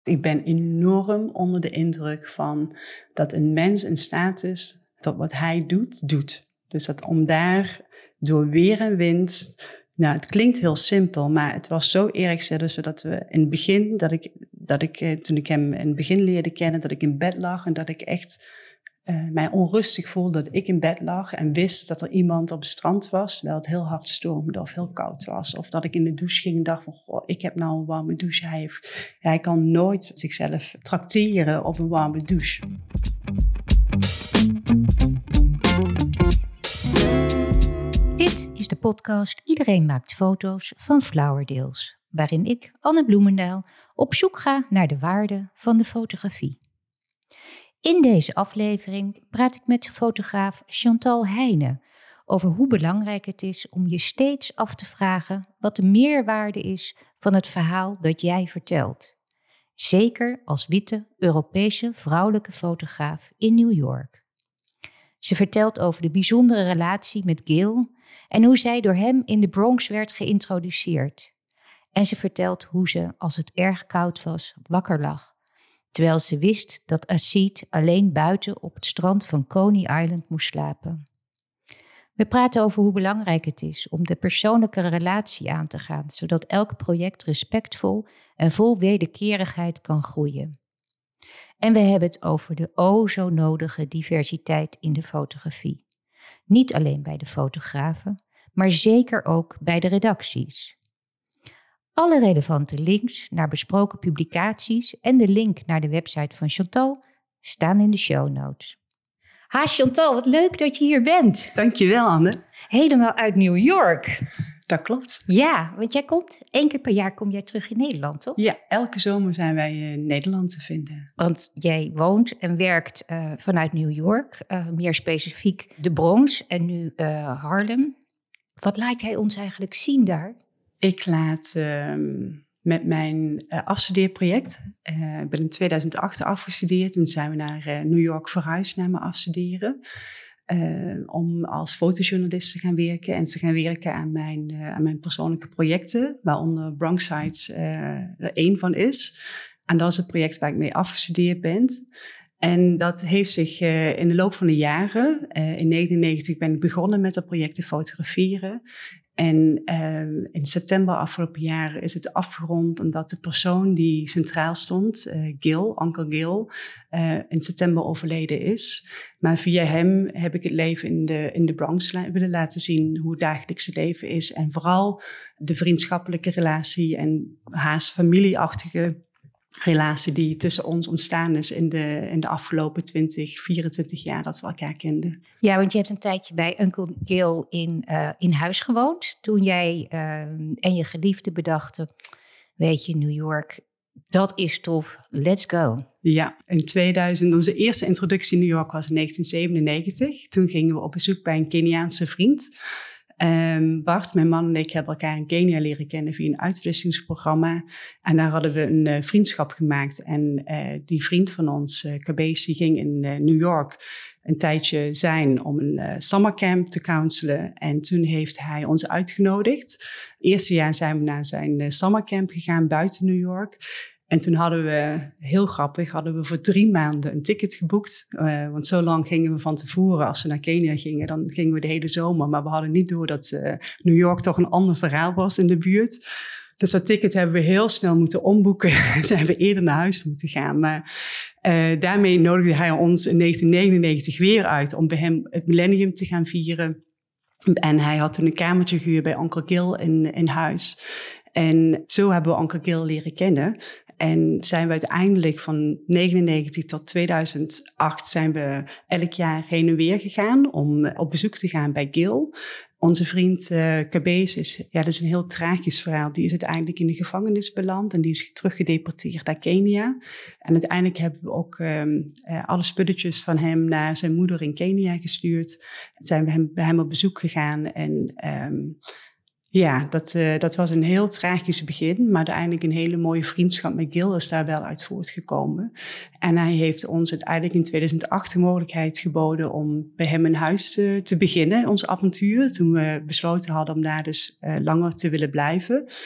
Ik ben enorm onder de indruk van dat een mens in staat is dat wat hij doet. Dus dat om daar door weer en wind... Nou, het klinkt heel simpel, maar het was zo erg zodat we in het begin, toen ik hem in het begin leerde kennen, dat ik in bed lag en dat ik echt mij onrustig voelde dat ik in bed lag en wist dat er iemand op het strand was, terwijl het heel hard stormde of heel koud was. Of dat ik in de douche ging en dacht van, goh, ik heb nou een warme douche. Hij kan nooit zichzelf trakteren op een warme douche. Dit is de podcast Iedereen maakt foto's van Flowerdales, waarin ik, Anne Bloemendaal, op zoek ga naar de waarde van de fotografie. In deze aflevering praat ik met fotograaf Chantal Heijnen over hoe belangrijk het is om je steeds af te vragen wat de meerwaarde is van het verhaal dat jij vertelt. Zeker als witte Europese vrouwelijke fotograaf in New York. Ze vertelt over de bijzondere relatie met Gil en hoe zij door hem in de Bronx werd geïntroduceerd. En ze vertelt hoe ze, als het erg koud was, wakker lag, terwijl ze wist dat Asid alleen buiten op het strand van Coney Island moest slapen. We praten over hoe belangrijk het is om de persoonlijke relatie aan te gaan, zodat elk project respectvol en vol wederkerigheid kan groeien. En we hebben het over de zo nodige diversiteit in de fotografie. Niet alleen bij de fotografen, maar zeker ook bij de redacties. Alle relevante links naar besproken publicaties en de link naar de website van Chantal staan in de show notes. Ha Chantal, wat leuk dat je hier bent. Dankjewel, Anne. Helemaal uit New York. Dat klopt. Ja, want jij komt 1 keer per jaar kom jij terug in Nederland, toch? Ja, elke zomer zijn wij in Nederland te vinden. Want jij woont en werkt vanuit New York, meer specifiek de Bronx en nu Harlem. Wat laat jij ons eigenlijk zien daar? Ik laat met mijn afstudeerproject, ik ben in 2008 afgestudeerd en zijn we naar New York verhuisd naar mijn afstuderen. Om als fotojournalist te gaan werken en te gaan werken aan mijn persoonlijke projecten, waaronder Bronx Sites er één van is. En dat is het project waar ik mee afgestudeerd ben. En dat heeft zich in de loop van de jaren, in 1999 ben ik begonnen met dat project te fotograferen. En in september afgelopen jaar is het afgerond omdat de persoon die centraal stond, Gil, Uncle Gil, in september overleden is. Maar via hem heb ik het leven in de Bronx willen laten zien, hoe het dagelijkse leven is. En vooral de vriendschappelijke relatie en haast familieachtige relatie die tussen ons ontstaan is in de afgelopen 24 jaar dat we elkaar kenden. Ja, want je hebt een tijdje bij Uncle Gil in huis gewoond. Toen jij en je geliefde bedachten, weet je, New York, dat is tof, let's go. Ja, in 2000, onze eerste introductie in New York was in 1997. Toen gingen we op bezoek bij een Keniaanse vriend. Bart, mijn man en ik hebben elkaar in Kenia leren kennen via een uitwisselingsprogramma. En daar hadden we een vriendschap gemaakt. En die vriend van ons, Kabesi, ging in New York een tijdje zijn om een summercamp te counselen. En toen heeft hij ons uitgenodigd. Het eerste jaar zijn we naar zijn summercamp gegaan buiten New York. En toen hadden we, heel grappig, voor 3 maanden een ticket geboekt. Want zo lang gingen we van tevoren, als we naar Kenia gingen, dan gingen we de hele zomer. Maar we hadden niet door dat New York toch een ander verhaal was in de buurt. Dus dat ticket hebben we heel snel moeten omboeken. En zijn we eerder naar huis moeten gaan. Maar daarmee nodigde hij ons in 1999 weer uit om bij hem het millennium te gaan vieren. En hij had toen een kamertje gehuurd bij Uncle Gil in huis. En zo hebben we Uncle Gil leren kennen. En zijn we uiteindelijk van 1999 tot 2008 zijn we elk jaar heen en weer gegaan om op bezoek te gaan bij Gil. Onze vriend Kabesi dat is een heel tragisch verhaal. Die is uiteindelijk in de gevangenis beland en die is teruggedeporteerd naar Kenia. En uiteindelijk hebben we ook alle spulletjes van hem naar zijn moeder in Kenia gestuurd. Zijn we bij hem op bezoek gegaan en dat was een heel tragisch begin, maar uiteindelijk een hele mooie vriendschap met Gil is daar wel uit voortgekomen. En hij heeft ons uiteindelijk in 2008 de mogelijkheid geboden om bij hem een huis te beginnen, ons avontuur. Toen we besloten hadden om daar dus langer te willen blijven.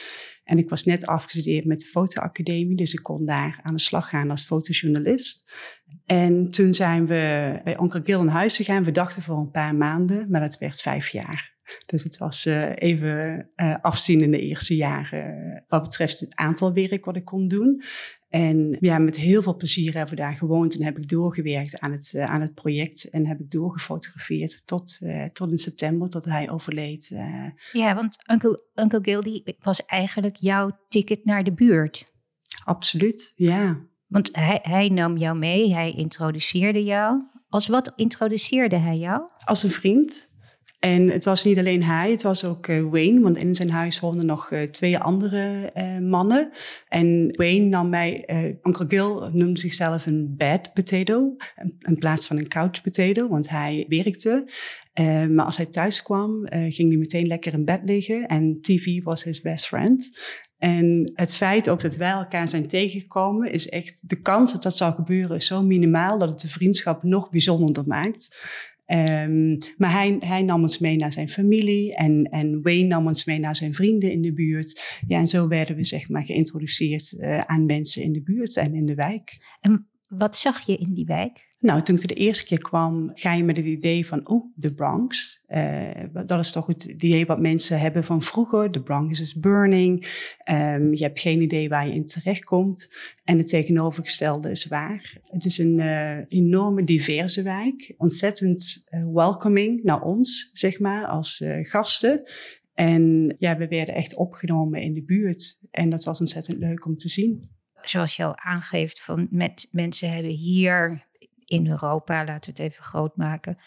En ik was net afgestudeerd met de fotoacademie, dus ik kon daar aan de slag gaan als fotojournalist. En toen zijn we bij Onkel Gil in huis gegaan. We dachten voor een paar maanden, maar dat werd 5 jaar. Dus het was even afzien in de eerste jaren wat betreft het aantal werk wat ik kon doen. En ja, met heel veel plezier hebben we daar gewoond en heb ik doorgewerkt aan het project. En heb ik doorgefotografeerd tot in september, tot hij overleed. Ja, want Uncle Gil die was eigenlijk jouw ticket naar de buurt. Absoluut, ja. Want hij nam jou mee, hij introduceerde jou. Als wat introduceerde hij jou? Als een vriend. En het was niet alleen hij, het was ook Wayne, want in zijn huis woonden nog 2 andere mannen. En Wayne nam mij, Uncle Gil noemde zichzelf een bed potato, in plaats van een couch potato, want hij werkte. Maar als hij thuis kwam, ging hij meteen lekker in bed liggen en TV was his best friend. En het feit ook dat wij elkaar zijn tegengekomen, is echt, de kans dat dat zou gebeuren is zo minimaal dat het de vriendschap nog bijzonderder maakt. Maar hij nam ons mee naar zijn familie en Wayne nam ons mee naar zijn vrienden in de buurt. Ja, en zo werden we zeg maar geïntroduceerd aan mensen in de buurt en in de wijk. En wat zag je in die wijk? Nou, toen ik er de eerste keer kwam, ga je met het idee van, de Bronx. Dat is toch het idee wat mensen hebben van vroeger. De Bronx is burning. Je hebt geen idee waar je in terechtkomt. En het tegenovergestelde is waar. Het is een enorme diverse wijk. Ontzettend welcoming naar ons, zeg maar, als gasten. En ja, we werden echt opgenomen in de buurt. En dat was ontzettend leuk om te zien. Zoals je al aangeeft, met mensen hebben hier in Europa, laten we het even groot maken.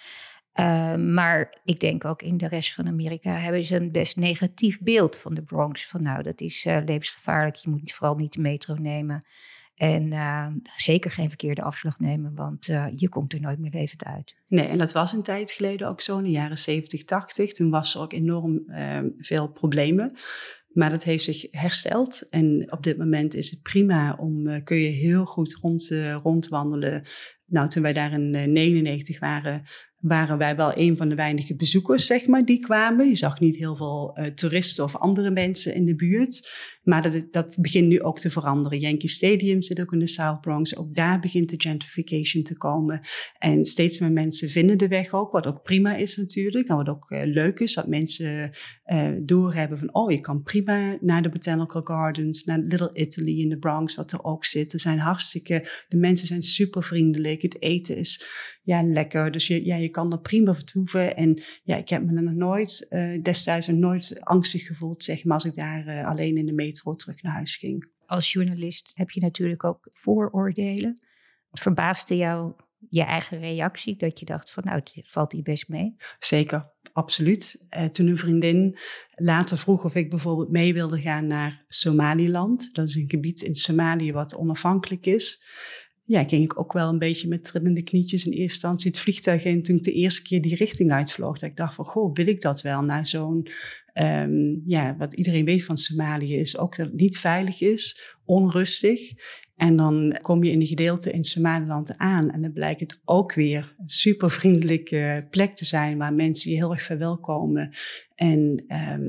Maar ik denk ook in de rest van Amerika hebben ze een best negatief beeld van de Bronx. Van nou, dat is levensgevaarlijk, je moet vooral niet de metro nemen. En zeker geen verkeerde afslag nemen, want je komt er nooit meer levend uit. Nee, en dat was een tijd geleden ook zo, in de jaren 70, 80. Toen was er ook enorm veel problemen. Maar dat heeft zich hersteld en op dit moment is het prima kun je heel goed rondwandelen. Nou, toen wij daar in 1999 waren wij wel een van de weinige bezoekers, zeg maar, die kwamen. Je zag niet heel veel toeristen of andere mensen in de buurt. Maar dat begint nu ook te veranderen. Yankee Stadium zit ook in de South Bronx. Ook daar begint de gentrification te komen. En steeds meer mensen vinden de weg ook, wat ook prima is natuurlijk. En wat ook leuk is, dat mensen doorhebben van, je kan prima naar de Botanical Gardens, naar Little Italy in de Bronx, wat er ook zit. De mensen zijn super vriendelijk. Het eten is lekker. Dus je kan er prima vertoeven. En ja, ik heb me er nooit, destijds nooit angstig gevoeld, zeg maar, als ik daar alleen in de metro terug naar huis ging. Als journalist heb je natuurlijk ook vooroordelen. Verbaasde jou je eigen reactie, dat je dacht van, het valt hier best mee? Zeker, absoluut. Toen een vriendin later vroeg of ik bijvoorbeeld mee wilde gaan naar Somaliland. Dat is een gebied in Somalië wat onafhankelijk is. Ja, ging ik ook wel een beetje met trillende knietjes in eerste instantie het vliegtuig in toen ik de eerste keer die richting uitvloog. Dat ik dacht van, wil ik dat wel? Naar zo'n, wat iedereen weet van Somalië is ook dat het niet veilig is, onrustig. En dan kom je in een gedeelte in Somaliland aan en dan blijkt het ook weer een super vriendelijke plek te zijn waar mensen je heel erg verwelkomen. En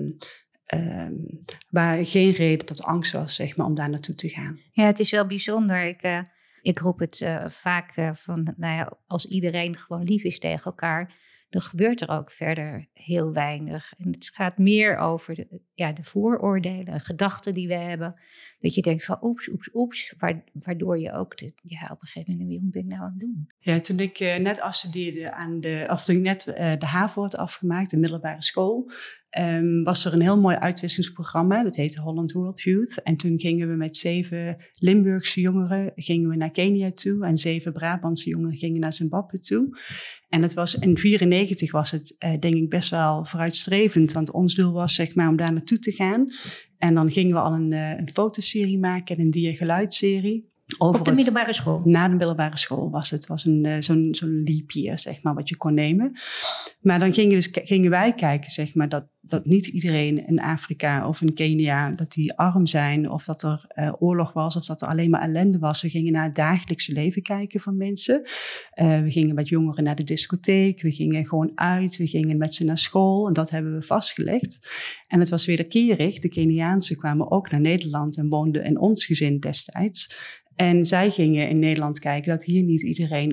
waar geen reden tot angst was, zeg maar, om daar naartoe te gaan. Ja, het is wel bijzonder. Ik roep het vaak van, als iedereen gewoon lief is tegen elkaar, dan gebeurt er ook verder heel weinig. En het gaat meer over de vooroordelen en gedachten die we hebben. Dat je denkt van oeps, waardoor je ook op een gegeven moment, wat ben ik nou aan het doen? Ja, toen ik net afstudeerde toen ik net de HAVO had afgemaakt, de middelbare school, was er een heel mooi uitwisselingsprogramma. Dat heette Holland World Youth. En toen gingen we met 7 Limburgse jongeren naar Kenia toe. En 7 Brabantse jongeren gingen naar Zimbabwe toe. En het was, in 1994 was het denk ik best wel vooruitstrevend. Want ons doel was, zeg maar, om daar naartoe te gaan. En dan gingen we al een fotoserie maken en een dia-geluidserie. Op de middelbare school? Na de middelbare school was het. Het was zo'n leap year, zeg maar, wat je kon nemen. Maar dan gingen wij kijken, zeg maar, dat dat niet iedereen in Afrika of in Kenia, dat die arm zijn of dat er oorlog was of dat er alleen maar ellende was. We gingen naar het dagelijkse leven kijken van mensen. We gingen met jongeren naar de discotheek, we gingen gewoon uit, we gingen met ze naar school en dat hebben we vastgelegd. En het was wederkerig, de Keniaanse kwamen ook naar Nederland en woonden in ons gezin destijds. En zij gingen in Nederland kijken dat hier niet iedereen,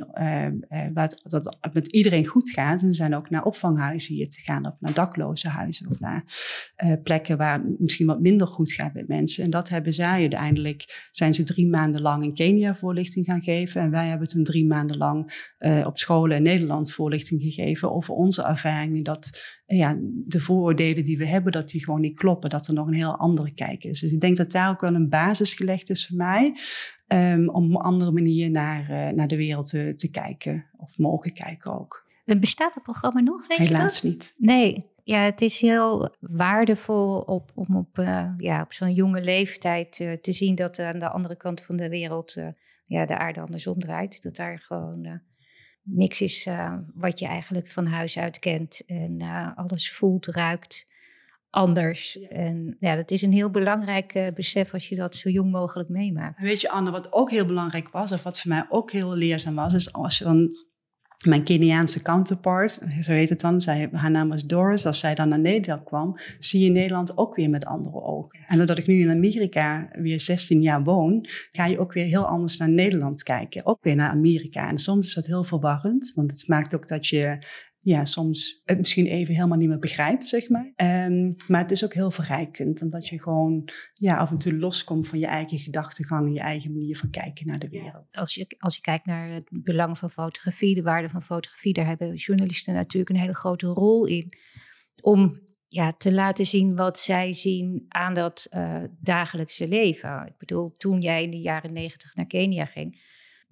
dat het met iedereen goed gaat. En zijn ook naar opvanghuizen hier te gaan, of naar daklozenhuizen, of naar plekken waar het misschien wat minder goed gaat met mensen. En dat hebben zij uiteindelijk, zijn ze 3 maanden lang in Kenia voorlichting gaan geven. En wij hebben toen 3 maanden lang op scholen in Nederland voorlichting gegeven over onze ervaringen. Dat de vooroordelen die we hebben, dat die gewoon niet kloppen. Dat er nog een heel andere kijk is. Dus ik denk dat daar ook wel een basis gelegd is voor mij. Om op een andere manier naar de wereld te kijken. Of mogen kijken ook. Bestaat het programma nog, denk je dat? Helaas niet. Nee, ja, het is heel waardevol om op zo'n jonge leeftijd te zien dat aan de andere kant van de wereld de aarde andersom draait. Dat daar gewoon niks is wat je eigenlijk van huis uit kent. En alles voelt, ruikt anders. Ja. En dat is een heel belangrijk besef als je dat zo jong mogelijk meemaakt. Weet je, Anne, wat ook heel belangrijk was, of wat voor mij ook heel leerzaam was, is als je dan mijn Keniaanse counterpart, zo heet het dan, haar naam was Doris, als zij dan naar Nederland kwam, zie je Nederland ook weer met andere ogen. En doordat ik nu in Amerika weer 16 jaar woon, ga je ook weer heel anders naar Nederland kijken. Ook weer naar Amerika. En soms is dat heel verwarrend, want het maakt ook dat je soms het misschien even helemaal niet meer begrijpt, zeg maar. Maar het is ook heel verrijkend, omdat je gewoon af en toe loskomt van je eigen gedachtegang en je eigen manier van kijken naar de wereld. Als je kijkt naar het belang van fotografie, de waarde van fotografie, daar hebben journalisten natuurlijk een hele grote rol in. Om te laten zien wat zij zien aan dat dagelijkse leven. Ik bedoel, toen jij in de jaren 90 naar Kenia ging,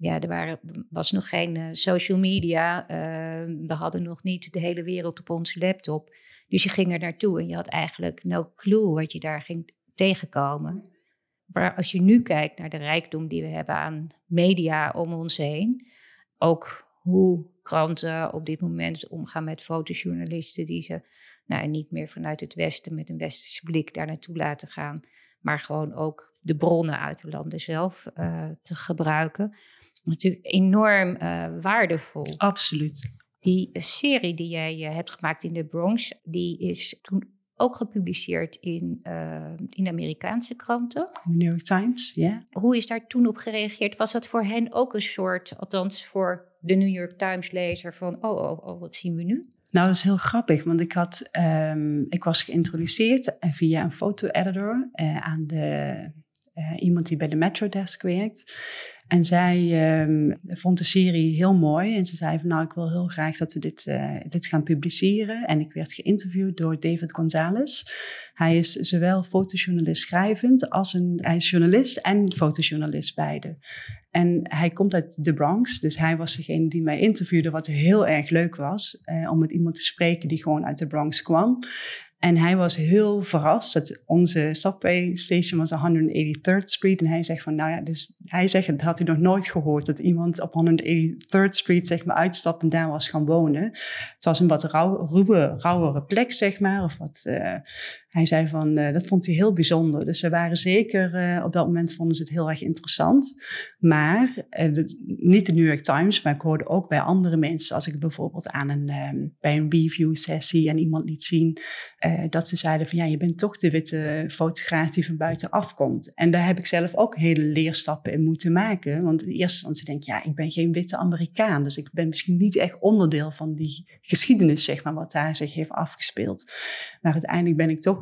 was nog geen social media. We hadden nog niet de hele wereld op onze laptop. Dus je ging er naartoe en je had eigenlijk no clue wat je daar ging tegenkomen. Maar als je nu kijkt naar de rijkdom die we hebben aan media om ons heen, ook hoe kranten op dit moment omgaan met fotojournalisten die ze niet meer vanuit het Westen met een westerse blik daar naartoe laten gaan, maar gewoon ook de bronnen uit de landen zelf te gebruiken. Natuurlijk enorm waardevol. Absoluut. Die serie die jij hebt gemaakt in de Bronx, die is toen ook gepubliceerd in Amerikaanse kranten. New York Times, ja. Hoe is daar toen op gereageerd? Was dat voor hen ook een soort, althans voor de New York Times lezer, van wat zien we nu? Nou, dat is heel grappig, want ik was geïntroduceerd via een foto-editor aan iemand die bij de Metro Desk werkt. En zij vond de serie heel mooi. En ze zei van, ik wil heel graag dat we dit gaan publiceren. En ik werd geïnterviewd door David Gonzalez. Hij is zowel fotojournalist schrijvend hij is journalist en fotojournalist beide. En hij komt uit de Bronx, dus hij was degene die mij interviewde, wat heel erg leuk was, om met iemand te spreken die gewoon uit de Bronx kwam. En hij was heel verrast dat onze subway station was 183rd Street. En hij zegt van, dat had hij nog nooit gehoord, dat iemand op 183rd Street, zeg maar, uitstapt en daar was gaan wonen. Het was een wat rauwere plek, zeg maar. Of wat, hij zei van, dat vond hij heel bijzonder. Dus ze waren zeker, op dat moment vonden ze het heel erg interessant. Maar, niet de New York Times, maar ik hoorde ook bij andere mensen, als ik bijvoorbeeld bij een review sessie en iemand liet zien, dat ze zeiden van, je bent toch de witte fotograaf die van buitenaf komt. En daar heb ik zelf ook hele leerstappen in moeten maken. Want in eerste instantie denk ik, ik ben geen witte Amerikaan. Dus ik ben misschien niet echt onderdeel van die geschiedenis, zeg maar, wat daar zich heeft afgespeeld. Maar uiteindelijk ben ik toch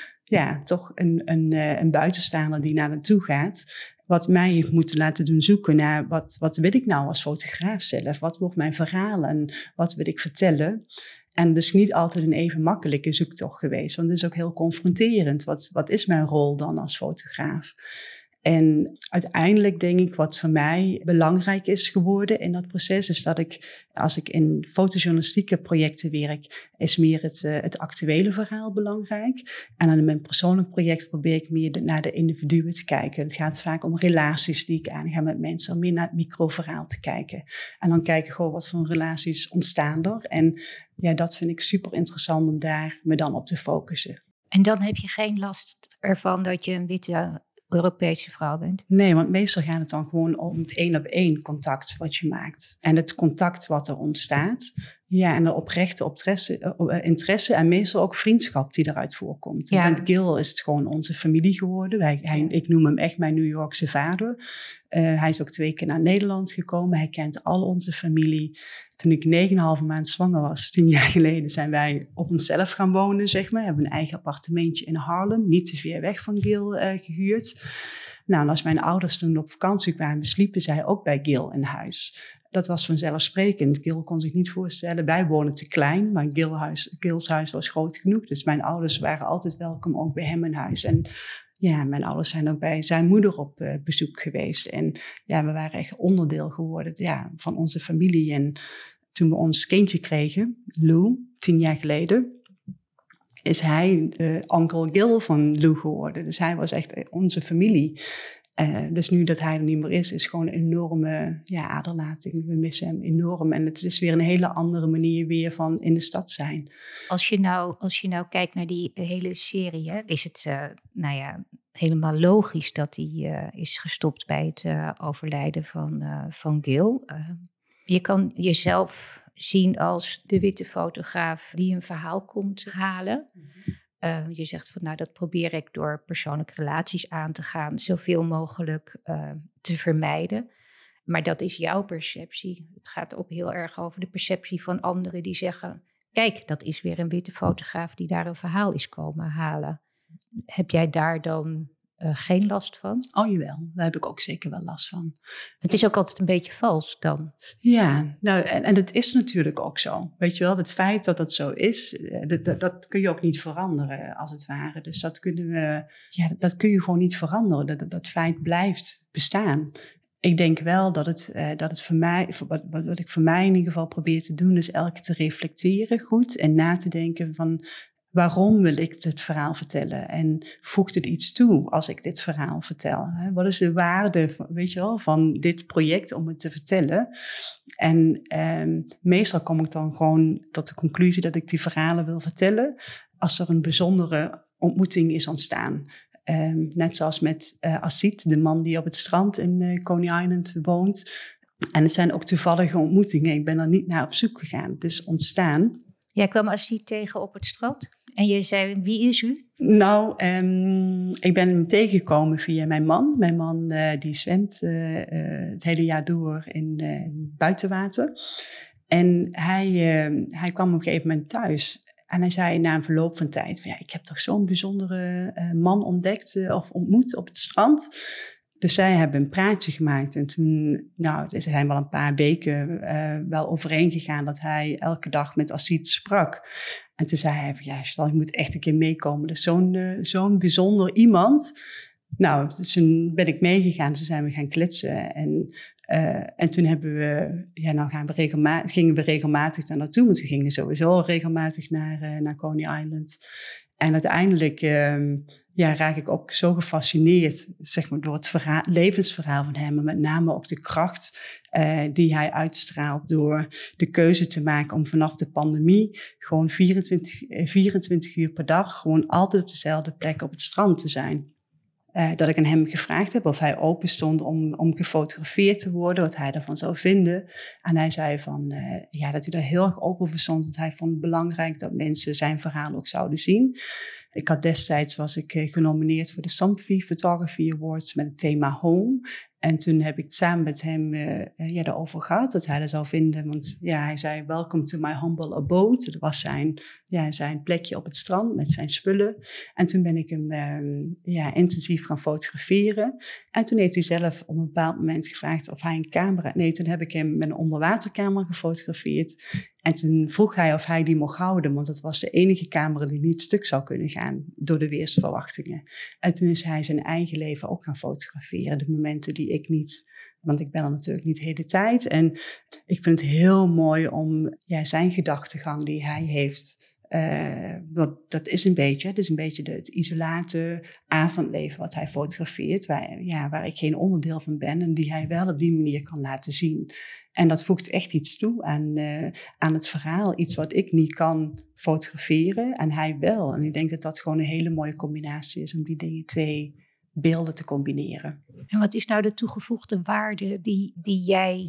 een buitenstaander die naar naartoe gaat. Wat mij heeft moeten laten doen zoeken naar wat wil ik nou als fotograaf zelf? Wat wordt mijn verhaal en wat wil ik vertellen? En dus niet altijd een even makkelijke zoektocht geweest. Want het is ook heel confronterend. Wat is mijn rol dan als fotograaf? En uiteindelijk denk ik wat voor mij belangrijk is geworden in dat proces, is dat als ik in fotojournalistieke projecten werk, is meer het actuele verhaal belangrijk. En in mijn persoonlijk project probeer ik meer naar de individuen te kijken. Het gaat vaak om relaties die ik aanga met mensen, om meer naar het microverhaal te kijken. En dan kijken gewoon wat voor relaties ontstaan er. En ja, dat vind ik super interessant om daar me dan op te focussen. En dan heb je geen last ervan dat je een witte Europese vrouw bent? Nee, want meestal gaat het dan gewoon om het 1-op-1 contact wat je maakt. En het contact wat er ontstaat. Ja, en de oprechte interesse en meestal ook vriendschap die eruit voorkomt. Ja. Met Gil is het gewoon onze familie geworden. Ik noem hem echt mijn New Yorkse vader. Hij is ook 2 keer naar Nederland gekomen. Hij kent al onze familie. Toen ik 9,5 maand zwanger was, 10 jaar geleden, zijn wij op onszelf gaan wonen, zeg maar. We hebben een eigen appartementje in Harlem, niet te ver weg van Gil gehuurd. Nou, en als mijn ouders toen op vakantie kwamen, sliepen zij ook bij Gil in huis. Dat was vanzelfsprekend. Gil kon zich niet voorstellen. Wij wonen te klein, maar Gil's huis was groot genoeg. Dus mijn ouders waren altijd welkom, ook bij hem in huis. En ja, mijn ouders zijn ook bij zijn moeder op bezoek geweest. En ja, we waren echt onderdeel geworden van onze familie. En toen we ons kindje kregen, Lou, 10 jaar geleden, is hij Uncle Gil van Lou geworden. Dus hij was echt onze familie. Dus nu dat hij er niet meer is gewoon een enorme aderlating. We missen hem enorm. En het is weer een hele andere manier weer van in de stad zijn. Als je nou kijkt naar die hele serie, hè, is het helemaal logisch dat hij is gestopt bij het overlijden van Gil. Je kan jezelf zien als de witte fotograaf die een verhaal komt halen. Je zegt van dat probeer ik door persoonlijke relaties aan te gaan, zoveel mogelijk te vermijden. Maar dat is jouw perceptie. Het gaat ook heel erg over de perceptie van anderen die zeggen, kijk, dat is weer een witte fotograaf die daar een verhaal is komen halen. Heb jij daar dan geen last van? Oh jawel, daar heb ik ook zeker wel last van. Het is ook altijd een beetje vals dan. Ja, nou en dat is natuurlijk ook zo. Weet je wel, het feit dat dat zo is, dat kun je ook niet veranderen als het ware. Dus dat kun je gewoon niet veranderen. Dat feit blijft bestaan. Ik denk wel dat het voor mij, wat ik voor mij in ieder geval probeer te doen, is elke keer te reflecteren goed en na te denken van, waarom wil ik dit verhaal vertellen? En voegt het iets toe als ik dit verhaal vertel? Wat is de waarde, weet je wel, van dit project om het te vertellen? En meestal kom ik dan gewoon tot de conclusie dat ik die verhalen wil vertellen als er een bijzondere ontmoeting is ontstaan. Net zoals met Asit, de man die op het strand in Coney Island woont. En het zijn ook toevallige ontmoetingen. Ik ben er niet naar op zoek gegaan. Het is ontstaan. Jij kwam Asit tegen op het strand en je zei, wie is u? Nou, ik ben hem tegengekomen via mijn man. Mijn man die zwemt het hele jaar door in buitenwater. En hij kwam op een gegeven moment thuis. En hij zei na een verloop van tijd, ik heb toch zo'n bijzondere man ontdekt of ontmoet op het strand. Dus zij hebben een praatje gemaakt en toen, er zijn wel een paar weken wel overheen gegaan dat hij elke dag met Asit sprak. En toen zei hij van, Chantal, ik moet echt een keer meekomen. Dus zo'n bijzonder iemand. Nou, dus toen ben ik meegegaan, toen zijn we gaan kletsen en toen gingen we regelmatig daar naartoe, want we gingen sowieso regelmatig naar Coney Island. En uiteindelijk raak ik ook zo gefascineerd, zeg maar, door het levensverhaal van hem. En met name ook de kracht die hij uitstraalt door de keuze te maken om vanaf de pandemie gewoon 24 uur per dag gewoon altijd op dezelfde plek op het strand te zijn. Dat ik aan hem gevraagd heb of hij open stond om gefotografeerd te worden, wat hij daarvan zou vinden. En hij zei van, dat hij er heel erg open voor stond, dat hij vond het belangrijk dat mensen zijn verhaal ook zouden zien. Destijds was ik genomineerd voor de Samfi Photography Awards met het thema Home. En toen heb ik samen met hem erover gehad dat hij dat zou vinden. Want hij zei, welcome to my humble abode. Dat was zijn plekje op het strand met zijn spullen. En toen ben ik hem intensief gaan fotograferen. En toen heeft hij zelf op een bepaald moment gevraagd of hij een camera... Nee, toen heb ik hem met een onderwatercamera gefotografeerd. En toen vroeg hij of hij die mocht houden, want het was de enige camera die niet stuk zou kunnen gaan door de weersverwachtingen. En toen is hij zijn eigen leven ook gaan fotograferen, de momenten die ik niet, want ik ben er natuurlijk niet de hele tijd. En ik vind het heel mooi om zijn gedachtegang die hij heeft. Dat is een beetje het isolate avondleven wat hij fotografeert, waar ik geen onderdeel van ben en die hij wel op die manier kan laten zien. En dat voegt echt iets toe aan het verhaal, iets wat ik niet kan fotograferen en hij wel. En ik denk dat dat gewoon een hele mooie combinatie is om die twee beelden te combineren. En wat is nou de toegevoegde waarde die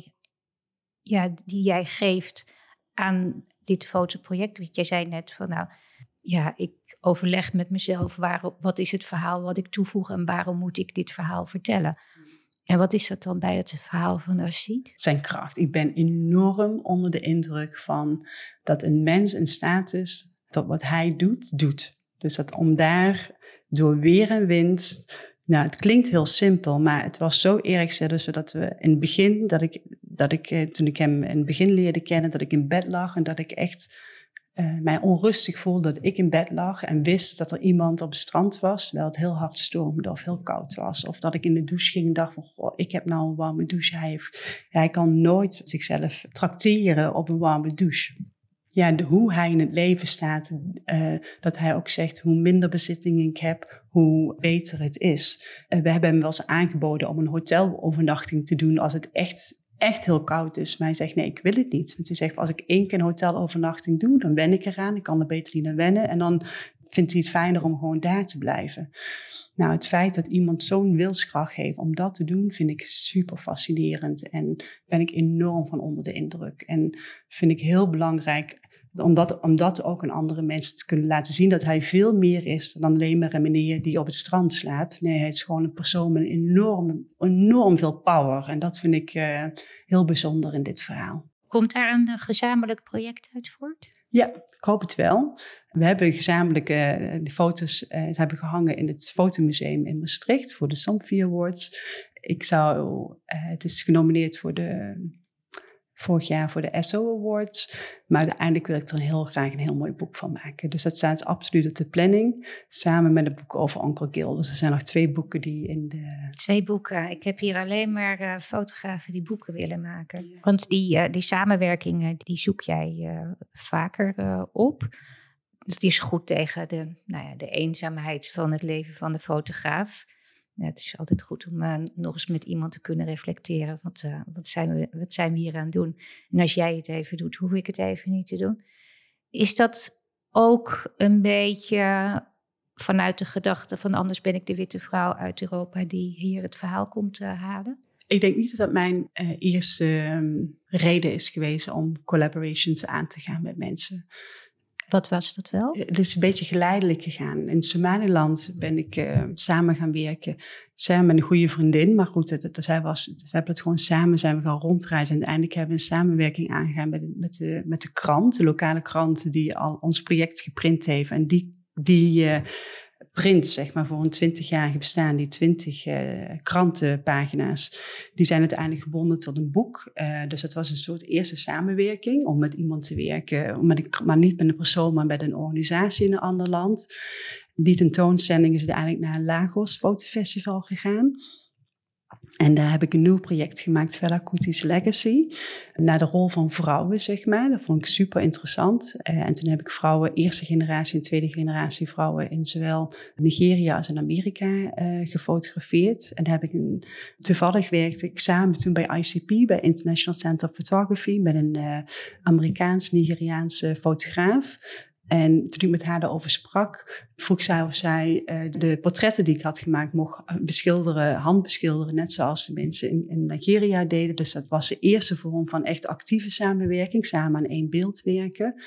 jij geeft aan dit fotoproject? Want jij zei net van ik overleg met mezelf, wat is het verhaal wat ik toevoeg en waarom moet ik dit verhaal vertellen? En wat is dat dan bij het verhaal van Rachid? Zijn kracht. Ik ben enorm onder de indruk van dat een mens in staat is dat wat hij doet. Dus dat om daar door weer en wind. Nou, het klinkt heel simpel, maar het was zo erg zodat we in het begin, toen ik hem in het begin leerde kennen, dat ik in bed lag en dat ik echt mij onrustig voelde dat ik in bed lag en wist dat er iemand op het strand was, terwijl het heel hard stormde of heel koud was. Of dat ik in de douche ging en dacht van, ik heb nou een warme douche. Hij kan nooit zichzelf trakteren op een warme douche. Ja, hoe hij in het leven staat, dat hij ook zegt, hoe minder bezittingen ik heb, hoe beter het is. We hebben hem wel eens aangeboden om een hotelovernachting te doen als het echt heel koud is. Maar hij zegt, nee, ik wil het niet. Want hij zegt, als ik 1 keer een hotelovernachting doe, dan wen ik eraan. Ik kan er beter niet aan wennen. En dan vindt hij het fijner om gewoon daar te blijven. Nou, het feit dat iemand zo'n wilskracht heeft om dat te doen, vind ik super fascinerend. En ben ik enorm van onder de indruk. En vind ik heel belangrijk om dat ook aan andere mensen te kunnen laten zien. Dat hij veel meer is dan alleen maar een meneer die op het strand slaapt. Nee, hij is gewoon een persoon met enorm veel power. En dat vind ik heel bijzonder in dit verhaal. Komt daar een gezamenlijk project uit voort? Ja, ik hoop het wel. We hebben gezamenlijke de foto's hebben gehangen in het fotomuseum in Maastricht voor de Somfy Awards. Het is genomineerd vorig jaar voor de ESSO Awards. Maar uiteindelijk wil ik er heel graag een heel mooi boek van maken. Dus dat staat absoluut op de planning. Samen met een boek over Uncle Gil. Dus er zijn nog 2 boeken die in de... 2 boeken. Ik heb hier alleen maar fotografen die boeken willen maken. Ja. Want die samenwerkingen, die zoek jij vaker op. Dus die is goed tegen de eenzaamheid van het leven van de fotograaf. Ja, het is altijd goed om nog eens met iemand te kunnen reflecteren. Wat zijn we hier aan het doen? En als jij het even doet, hoef ik het even niet te doen. Is dat ook een beetje vanuit de gedachte van anders ben ik de witte vrouw uit Europa die hier het verhaal komt halen? Ik denk niet dat dat mijn eerste reden is geweest om collaborations aan te gaan met mensen. Wat was dat wel? Het is een beetje geleidelijk gegaan. In Somaliland ben ik samen gaan werken. Samen met een goede vriendin. Maar goed, we hebben het gewoon samen zijn we gaan rondreizen. En uiteindelijk hebben we een samenwerking aangegaan met de krant. De lokale krant die al ons project geprint heeft. En die print, zeg maar, voor een 20-jarige bestaan, die 20 krantenpagina's, die zijn uiteindelijk gebonden tot een boek. Dus het was een soort eerste samenwerking om met iemand te werken, maar niet met een persoon, maar met een organisatie in een ander land. Die tentoonstelling is uiteindelijk naar Lagos Fotofestival gegaan. En daar heb ik een nieuw project gemaakt, Fela Kuti's Legacy. Naar de rol van vrouwen, zeg maar. Dat vond ik super interessant. En toen heb ik vrouwen, eerste generatie en tweede generatie vrouwen in zowel Nigeria als in Amerika gefotografeerd. En daar heb ik toevallig werkte ik samen toen bij ICP, bij International Center of Photography, met een Amerikaans-Nigeriaanse fotograaf. En toen ik met haar daarover sprak, vroeg zij of zij de portretten die ik had gemaakt mocht handbeschilderen, net zoals de mensen in Nigeria deden. Dus dat was de eerste vorm van echt actieve samenwerking, samen aan 1 beeld werken.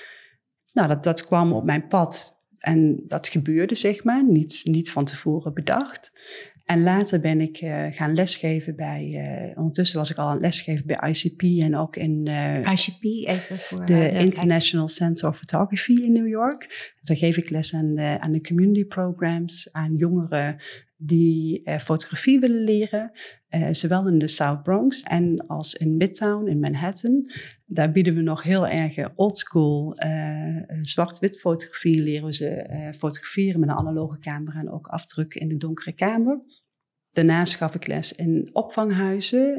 Nou, dat kwam op mijn pad en dat gebeurde, zeg maar, niet van tevoren bedacht. En later ben ik gaan lesgeven ondertussen was ik al aan het lesgeven bij ICP en ook in ICP, even voor de International Center of Photography in New York. Daar geef ik les aan de community programs, aan jongeren die fotografie willen leren. Zowel in de South Bronx en als in Midtown, in Manhattan. Daar bieden we nog heel erg oldschool zwart-wit fotografie. Leren we ze fotograferen met een analoge camera en ook afdrukken in de donkere kamer. Daarnaast gaf ik les in opvanghuizen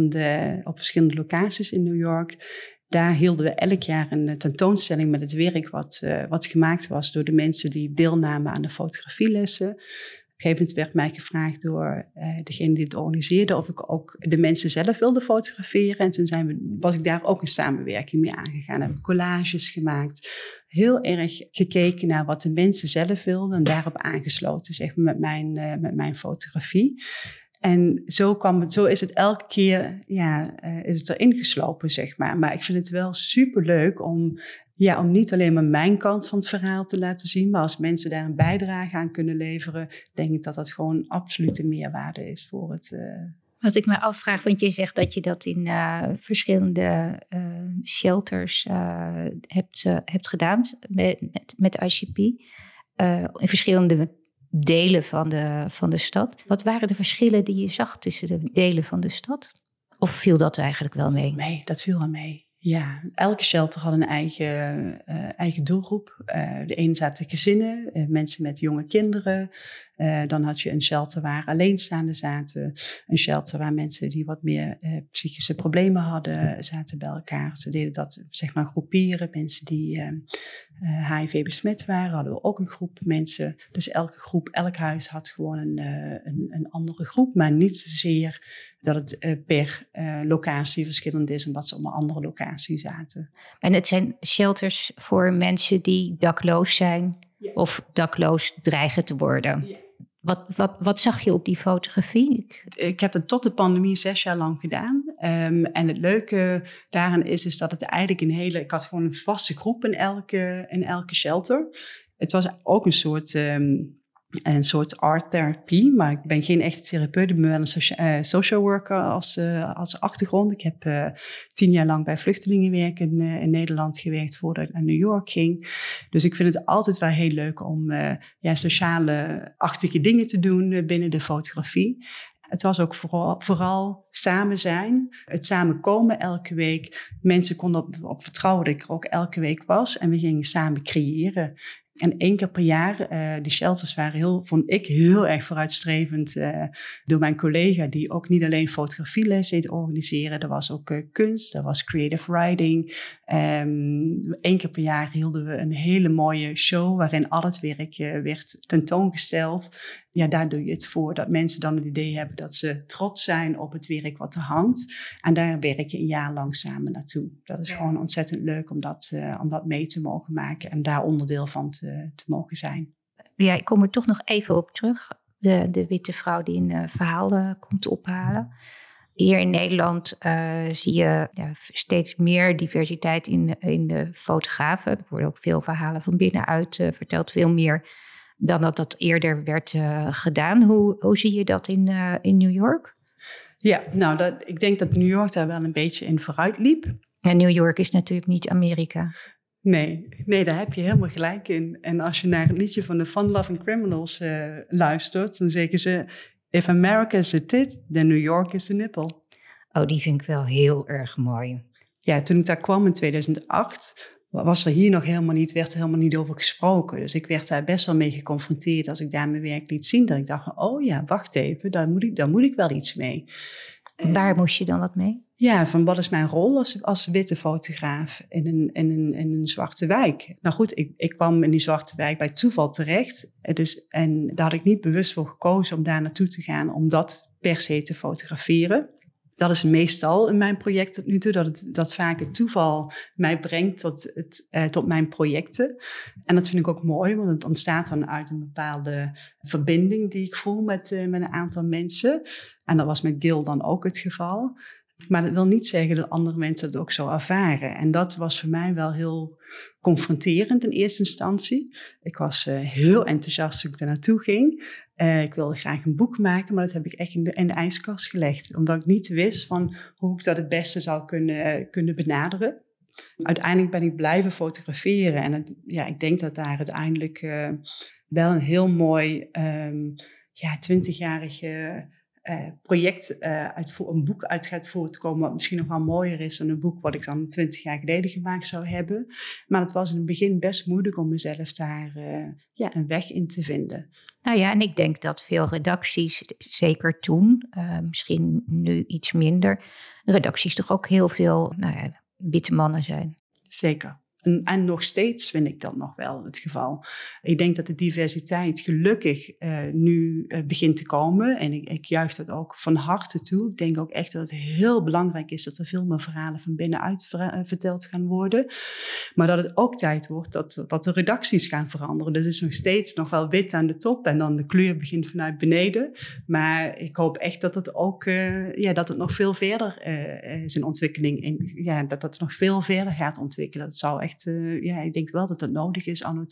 op verschillende locaties in New York. Daar hielden we elk jaar een tentoonstelling met het werk wat gemaakt was door de mensen die deelnamen aan de fotografielessen. Op een gegeven moment werd mij gevraagd door degene die het organiseerde of ik ook de mensen zelf wilde fotograferen. En toen was ik daar ook een samenwerking mee aangegaan. Heb ik collages gemaakt. Heel erg gekeken naar wat de mensen zelf wilden en daarop aangesloten, zeg maar, met mijn fotografie. En zo is het elke keer, is het erin geslopen, zeg maar. Maar ik vind het wel superleuk om niet alleen maar mijn kant van het verhaal te laten zien, maar als mensen daar een bijdrage aan kunnen leveren, denk ik dat dat gewoon absolute meerwaarde is voor het. Wat ik me afvraag, want je zegt dat je dat in verschillende shelters hebt gedaan met ICP. In verschillende delen van de stad. Wat waren de verschillen die je zag tussen de delen van de stad? Of viel dat eigenlijk wel mee? Nee, dat viel wel mee. Ja, elke shelter had een eigen doelgroep. De ene zaten gezinnen, mensen met jonge kinderen. Dan had je een shelter waar alleenstaanden zaten. Een shelter waar mensen die wat meer psychische problemen hadden, zaten bij elkaar. Ze deden dat, zeg maar, groeperen. Mensen die HIV besmet waren, hadden we ook een groep mensen. Dus elk huis had gewoon een andere groep. Maar niet zozeer dat het per locatie verschillend is, omdat ze op een andere locatie zaten. En het zijn shelters voor mensen die dakloos zijn, ja, of dakloos dreigen te worden. Ja. Wat zag je op die fotografie? Ik heb het tot de pandemie 6 jaar lang gedaan. En het leuke daaraan is dat het eigenlijk ik had gewoon een vaste groep in elke shelter. Het was ook een soort art therapie, maar ik ben geen echte therapeut. Ik ben wel een social worker als achtergrond. Ik heb 10 jaar lang bij vluchtelingenwerk in Nederland gewerkt voordat ik naar New York ging. Dus ik vind het altijd wel heel leuk om sociale-achtige dingen te doen binnen de fotografie. Het was ook vooral samen zijn, het samenkomen elke week. Mensen konden op vertrouwen dat ik er ook elke week was en we gingen samen creëren. En 1 keer per jaar, die shelters waren vond ik heel erg vooruitstrevend door mijn collega, die ook niet alleen fotografieles deed organiseren. Er was ook kunst, er was creative writing. 1 keer per jaar hielden we een hele mooie show waarin al het werk werd tentoongesteld. Ja, daar doe je het voor, dat mensen dan het idee hebben dat ze trots zijn op het werk wat er hangt. En daar werk je een jaar lang samen naartoe. Dat is gewoon ontzettend leuk om dat mee te mogen maken en daar onderdeel van te mogen zijn. Ja, ik kom er toch nog even op terug. De witte vrouw die een verhaal komt ophalen. Hier in Nederland zie je steeds meer diversiteit in de fotografen. Er worden ook veel verhalen van binnenuit verteld, veel meer dan dat eerder werd gedaan. Hoe zie je dat in New York? Ja, nou, ik denk dat New York daar wel een beetje in vooruit liep. En New York is natuurlijk niet Amerika. Nee, daar heb je helemaal gelijk in. En als je naar het liedje van de Fun Loving Criminals luistert, dan zeggen ze: If America is the tit, then New York is the nipple. Oh, die vind ik wel heel erg mooi. Ja, toen ik daar kwam in 2008, werd er helemaal niet over gesproken. Dus ik werd daar best wel mee geconfronteerd als ik daar mijn werk liet zien. Dat ik dacht, oh ja, wacht even, daar moet ik wel iets mee. Waar moest je dan wat mee? Ja, van wat is mijn rol als witte fotograaf in een zwarte wijk? Nou goed, ik kwam in die zwarte wijk bij toeval terecht. En daar had ik niet bewust voor gekozen om daar naartoe te gaan, om dat per se te fotograferen. Dat is meestal in mijn project tot nu toe, dat vaak het toeval mij brengt tot mijn projecten. En dat vind ik ook mooi, want het ontstaat dan uit een bepaalde verbinding die ik voel met een aantal mensen. En dat was met Gil dan ook het geval. Maar dat wil niet zeggen dat andere mensen het ook zo ervaren. En dat was voor mij wel heel confronterend in eerste instantie. Ik was heel enthousiast toen ik daar naartoe ging. Ik wilde graag een boek maken, maar dat heb ik echt in de ijskast gelegd. Omdat ik niet wist van hoe ik dat het beste zou kunnen benaderen. Uiteindelijk ben ik blijven fotograferen. En ik denk dat daar uiteindelijk wel een heel mooi 20-jarige project een boek uit gaat voortkomen. Wat misschien nog wel mooier is dan een boek wat ik dan 20 jaar geleden gemaakt zou hebben. Maar het was in het begin best moeilijk om mezelf daar een weg in te vinden. Nou ja, en ik denk dat veel redacties, zeker toen, misschien nu iets minder, redacties toch ook heel veel witte mannen zijn. Zeker. En nog steeds vind ik dat nog wel het geval. Ik denk dat de diversiteit gelukkig nu begint te komen. En ik juich dat ook van harte toe. Ik denk ook echt dat het heel belangrijk is dat er veel meer verhalen van binnenuit verteld gaan worden. Maar dat het ook tijd wordt dat de redacties gaan veranderen. Dus het is nog steeds nog wel wit aan de top en dan de kleur begint vanuit beneden. Maar ik hoop echt dat het ook dat het nog veel verder zijn ontwikkeling dat het nog veel verder gaat ontwikkelen. Dat zou echt ik denk wel dat dat nodig is anno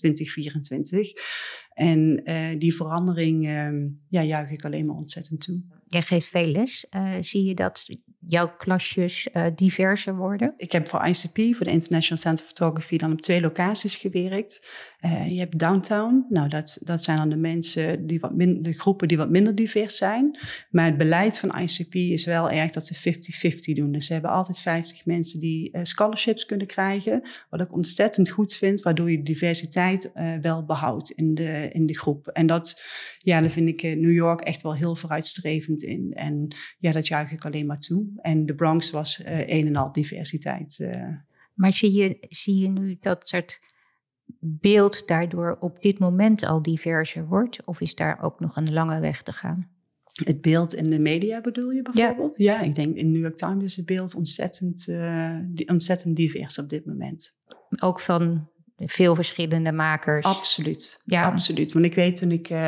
2024. En die verandering juich ik alleen maar ontzettend toe. Jij geeft veel les. Zie je dat jouw klasjes diverser worden? Ik heb voor ICP, voor de International Center for Photography, dan op 2 locaties gewerkt. Je hebt downtown. Nou, dat zijn dan de mensen, de groepen die wat minder divers zijn. Maar het beleid van ICP is wel erg dat ze 50-50 doen. Dus ze hebben altijd 50 mensen die scholarships kunnen krijgen. Wat ik ontzettend goed vind, waardoor je de diversiteit wel behoudt in de groep. En daar vind ik New York echt wel heel vooruitstrevend in. En dat juich ik alleen maar toe. En de Bronx was een en al diversiteit. Maar zie je nu dat het beeld daardoor op dit moment al diverser wordt? Of is daar ook nog een lange weg te gaan? Het beeld in de media bedoel je bijvoorbeeld? Ja, ik denk in New York Times is het beeld ontzettend divers op dit moment. Ook van veel verschillende makers? Absoluut, ja. Absoluut. Want ik weet toen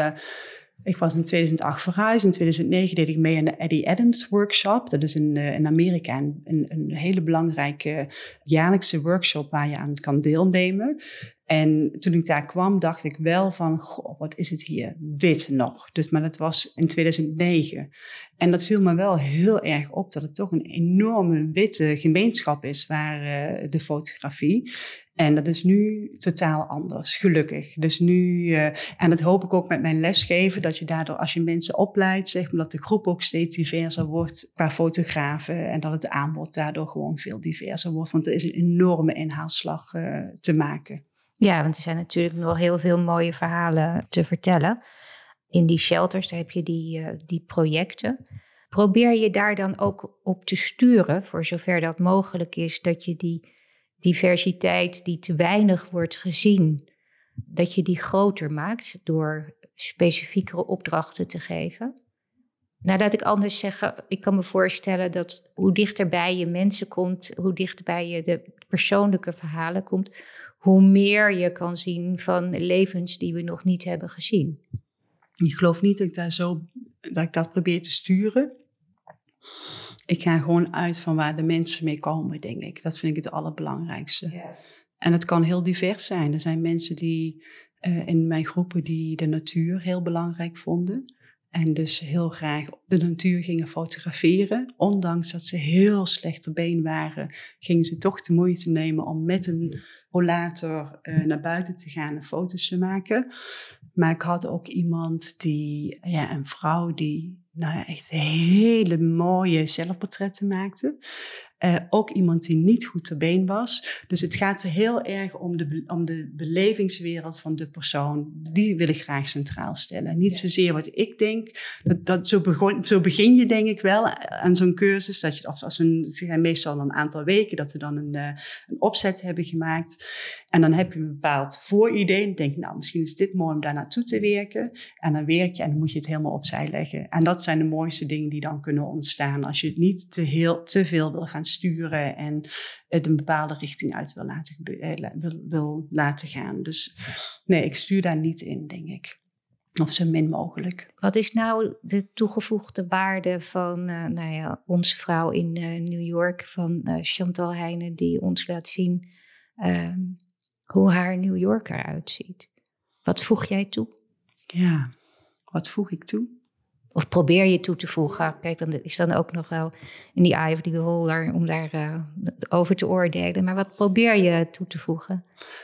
ik was in 2008 verhuisd. In 2009 deed ik mee aan de Eddie Adams Workshop. Dat is in Amerika een hele belangrijke jaarlijkse workshop waar je aan kan deelnemen. En toen ik daar kwam, dacht ik wel van, goh, wat is het hier wit nog. Maar dat was in 2009. En dat viel me wel heel erg op dat het toch een enorme witte gemeenschap is waar de fotografie. En dat is nu totaal anders, gelukkig. Dus nu, en dat hoop ik ook met mijn lesgeven, dat je daardoor, als je mensen opleidt, zeg maar, dat de groep ook steeds diverser wordt qua fotografen. En dat het aanbod daardoor gewoon veel diverser wordt. Want er is een enorme inhaalslag te maken. Ja, want er zijn natuurlijk nog heel veel mooie verhalen te vertellen. In die shelters, daar heb je die projecten. Probeer je daar dan ook op te sturen, voor zover dat mogelijk is, dat je die diversiteit die te weinig wordt gezien, dat je die groter maakt door specifiekere opdrachten te geven? Nou, laat ik anders zeggen, ik kan me voorstellen dat hoe dichterbij je mensen komt, hoe dichterbij je de persoonlijke verhalen komt, hoe meer je kan zien van levens die we nog niet hebben gezien. Ik geloof niet dat ik dat probeer te sturen. Ik ga gewoon uit van waar de mensen mee komen, denk ik. Dat vind ik het allerbelangrijkste. Yeah. En het kan heel divers zijn. Er zijn mensen die in mijn groepen die de natuur heel belangrijk vonden. En dus heel graag de natuur gingen fotograferen. Ondanks dat ze heel slecht ter been waren, gingen ze toch de moeite nemen om met een rollator naar buiten te gaan en foto's te maken. Maar ik had ook iemand een vrouw die echt hele mooie zelfportretten maakte. Ook iemand die niet goed ter been was. Dus het gaat heel erg om de belevingswereld van de persoon. Die wil ik graag centraal stellen. Niet zozeer wat ik denk. Zo begin je denk ik wel aan zo'n cursus. Het zijn meestal een aantal weken dat we dan een opzet hebben gemaakt. En dan heb je een bepaald vooridee. En denk misschien is dit mooi om daar naartoe te werken. En dan werk je en dan moet je het helemaal opzij leggen. En dat zijn de mooiste dingen die dan kunnen ontstaan. Als je het niet te veel wil gaan sturen en het een bepaalde richting uit wil laten gaan. Dus nee, ik stuur daar niet in, denk ik. Of zo min mogelijk. Wat is nou de toegevoegde waarde van onze vrouw in New York, van Chantal Heijnen, die ons laat zien hoe haar New York eruit ziet? Wat voeg jij toe? Ja, wat voeg ik toe? Of probeer je toe te voegen? Kijk, dan is dan ook nog wel in die eye of the beholder om daar over te oordelen. Maar wat probeer je toe te voegen?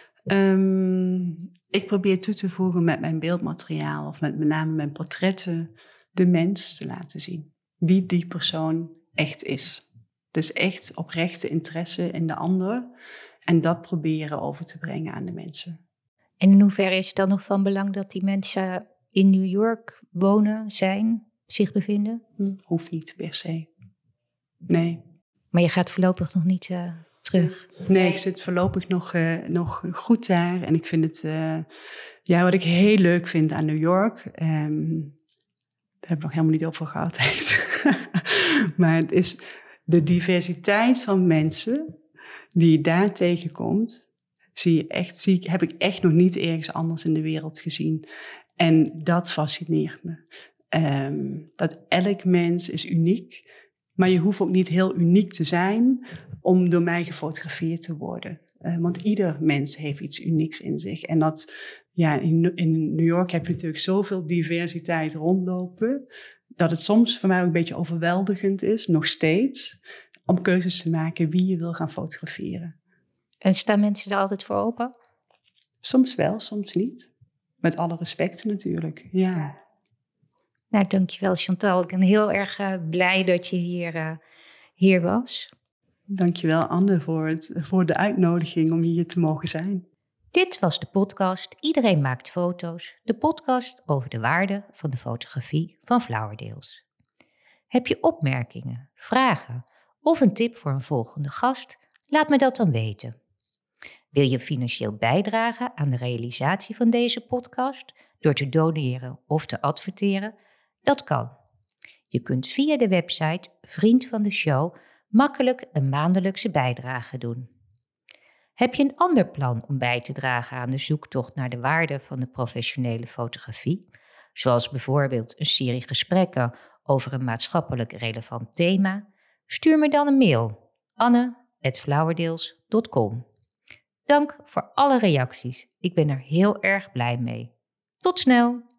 Ik probeer toe te voegen met mijn beeldmateriaal of met name mijn portretten de mens te laten zien. Wie die persoon echt is. Dus echt oprechte interesse in de ander en dat proberen over te brengen aan de mensen. En in hoeverre is het dan nog van belang dat die mensen in New York wonen, zich bevinden? Hoeft niet per se. Nee. Maar je gaat voorlopig nog niet terug? Nee, ik zit voorlopig nog goed daar. En ik vind het, wat ik heel leuk vind aan New York, daar hebben we nog helemaal niet over gehad echt. Maar het is de diversiteit van mensen die je daar tegenkomt, heb ik echt nog niet ergens anders in de wereld gezien. En dat fascineert me. Dat elk mens is uniek, maar je hoeft ook niet heel uniek te zijn om door mij gefotografeerd te worden. Want ieder mens heeft iets unieks in zich. En dat, in New York heb je natuurlijk zoveel diversiteit rondlopen, dat het soms voor mij ook een beetje overweldigend is, nog steeds, om keuzes te maken wie je wil gaan fotograferen. En staan mensen er altijd voor open? Soms wel, soms niet. Met alle respect natuurlijk, ja. Nou, dankjewel Chantal. Ik ben heel erg blij dat je hier was. Dankjewel Anne voor de uitnodiging om hier te mogen zijn. Dit was de podcast Iedereen maakt foto's. De podcast over de waarde van de fotografie van Flowerdales. Heb je opmerkingen, vragen of een tip voor een volgende gast? Laat me dat dan weten. Wil je financieel bijdragen aan de realisatie van deze podcast door te doneren of te adverteren? Dat kan. Je kunt via de website Vriend van de Show makkelijk een maandelijkse bijdrage doen. Heb je een ander plan om bij te dragen aan de zoektocht naar de waarde van de professionele fotografie, zoals bijvoorbeeld een serie gesprekken over een maatschappelijk relevant thema? Stuur me dan een mail, anne@flowerdales.com. Dank voor alle reacties. Ik ben er heel erg blij mee. Tot snel!